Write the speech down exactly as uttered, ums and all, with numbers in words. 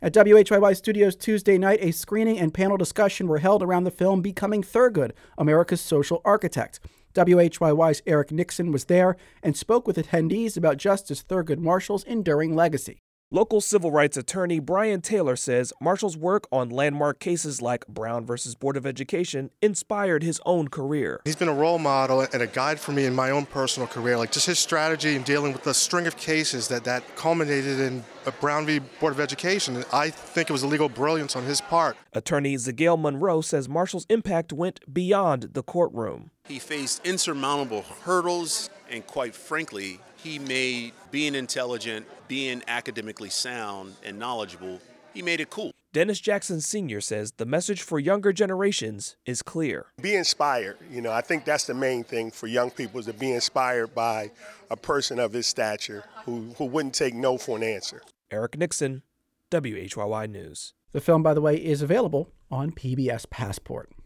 At W H Y Y Studios Tuesday night, a screening and panel discussion were held around the film Becoming Thurgood, America's Social Architect. W H Y Y's Eric Nixon was there and spoke with attendees about Justice Thurgood Marshall's enduring legacy. Local civil rights attorney Brian Taylor says Marshall's work on landmark cases like Brown versus Board of Education inspired his own career. He's been a role model and a guide for me in my own personal career, like just his strategy in dealing with the string of cases that, that culminated in Brown v. Board of Education. I think it was a legal brilliance on his part. Attorney Zagail Monroe says Marshall's impact went beyond the courtroom. He faced insurmountable hurdles, and quite frankly, he made being intelligent, being academically sound and knowledgeable, he made it cool. Dennis Jackson Senior says the message for younger generations is clear. Be inspired. You know, I think that's the main thing for young people, is to be inspired by a person of his stature who, who wouldn't take no for an answer. Eric Nixon, W H Y Y News. The film, by the way, is available on P B S Passport.